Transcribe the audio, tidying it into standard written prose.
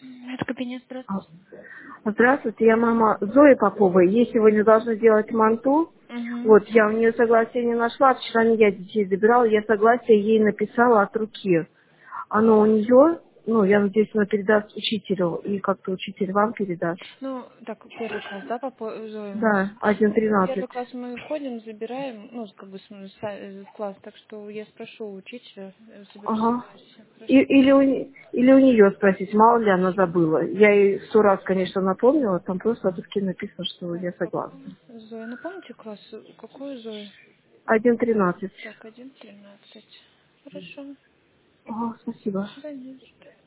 Это кабинет, А, здравствуйте. Здравствуйте, я мама Зои Поповой. Ей сегодня должны делать манту. Угу. Вот, я у нее согласия не нашла. Вчера не я детей забирала, я согласие ей написала от руки. Оно у нее, ну, я надеюсь, она передаст учителю, и как-то учитель вам передаст. Ну, так, первый класс, да, Зоя у нас? Да, 1.13. Первый класс мы ходим, забираем, ну, как бы в класс, так что я спрошу у учителя, соберу Ага. согласие, хорошо? Или у нее спросить, мало ли она забыла. Я ей 100 раз, конечно, напомнила, там просто от руки написано, что Так, я согласна. Зоя, напомните класс, какой Зоя? 1.13. Так, 1:13. Хорошо. Ага, спасибо. Да, не за что.